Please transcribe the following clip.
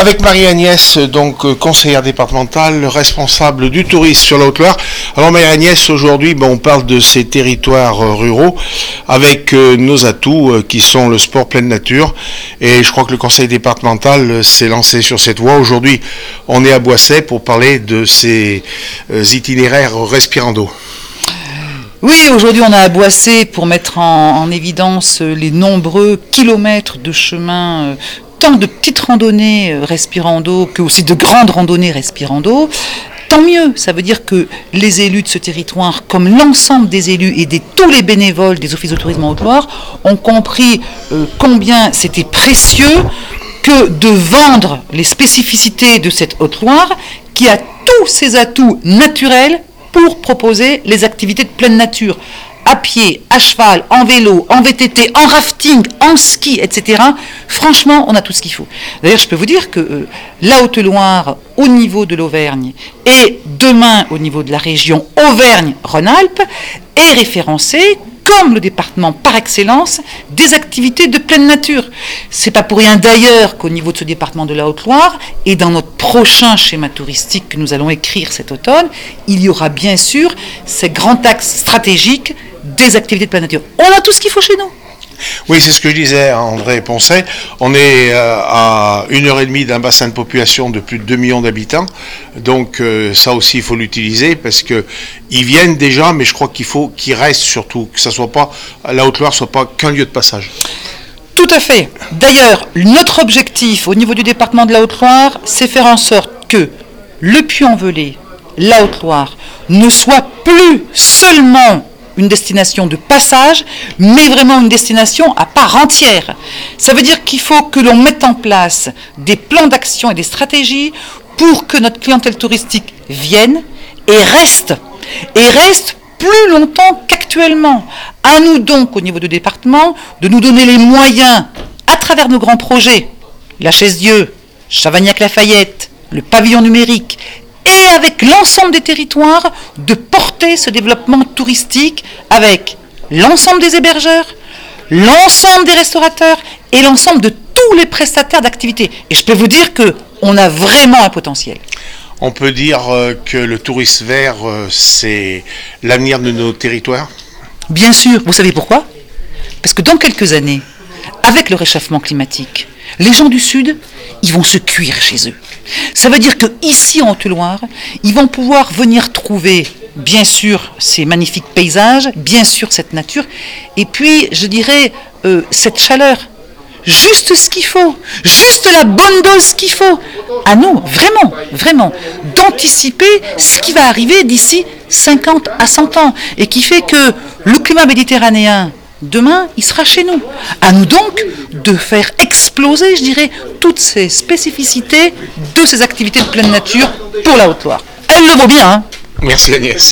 Avec Marie-Agnès, donc conseillère départementale, responsable du tourisme sur la Haute-Loire. Alors Marie-Agnès, aujourd'hui, on parle de ces territoires ruraux avec nos atouts qui sont le sport pleine nature. Et je crois que le conseil départemental s'est lancé sur cette voie. Aujourd'hui, on est à Boisset pour parler de ces itinéraires respirando. Oui, aujourd'hui on est à Boisset pour mettre en évidence les nombreux kilomètres de chemin, tant de petites randonnées respirando que aussi de grandes randonnées respirando. Tant mieux, ça veut dire que les élus de ce territoire, comme l'ensemble des élus et tous les bénévoles des offices de tourisme en Haute-Loire, ont compris combien c'était précieux que de vendre les spécificités de cette Haute-Loire qui a tous ses atouts naturels pour proposer les activités de pleine nature, à pied, à cheval, en vélo, en VTT, en rafting, en ski, etc. Franchement, on a tout ce qu'il faut. D'ailleurs, je peux vous dire que la Haute-Loire, au niveau de l'Auvergne, et demain au niveau de la région Auvergne-Rhône-Alpes, est référencée comme le département par excellence des activités de pleine nature. C'est pas pour rien d'ailleurs qu'au niveau de ce département de la Haute-Loire et dans notre prochain schéma touristique que nous allons écrire cet automne, il y aura bien sûr ces grands axes stratégiques des activités de pleine nature. On a tout ce qu'il faut chez nous. Oui, c'est ce que je disais à André Poncet. On est à 1h30 d'un bassin de population de plus de 2 millions d'habitants. Donc ça aussi, il faut l'utiliser parce qu'ils viennent déjà, mais je crois qu'il faut qu'ils restent surtout, que ça soit pas, la Haute-Loire soit pas qu'un lieu de passage. Tout à fait. D'ailleurs, notre objectif au niveau du département de la Haute-Loire, c'est faire en sorte que le Puy-en-Velay, la Haute-Loire, ne soit plus seulement une destination de passage, mais vraiment une destination à part entière. Ça veut dire qu'il faut que l'on mette en place des plans d'action et des stratégies pour que notre clientèle touristique vienne et reste plus longtemps qu'actuellement. À nous donc, au niveau du département, de nous donner les moyens, à travers nos grands projets, la Chaise-Dieu, Chavagnac-Lafayette, le pavillon numérique, et avec l'ensemble des territoires, de porter ce développement touristique avec l'ensemble des hébergeurs, l'ensemble des restaurateurs et l'ensemble de tous les prestataires d'activités. Et je peux vous dire qu'on a vraiment un potentiel. On peut dire que le tourisme vert, c'est l'avenir de nos territoires ? Bien sûr. Vous savez pourquoi ? Parce que dans quelques années, avec le réchauffement climatique, les gens du Sud, ils vont se cuire chez eux. Ça veut dire qu'ici en Haute-Loire, ils vont pouvoir venir trouver, bien sûr, ces magnifiques paysages, bien sûr, cette nature, et puis, je dirais, cette chaleur. Juste ce qu'il faut, juste la bonne dose qu'il faut. À nous, vraiment, d'anticiper ce qui va arriver d'ici 50 à 100 ans, et qui fait que le climat méditerranéen, demain, il sera chez nous. À nous donc de faire exploser, je dirais, toutes ces spécificités de ces activités de pleine nature pour la Haute-Loire. Elle le vaut bien, hein ? Merci Agnès.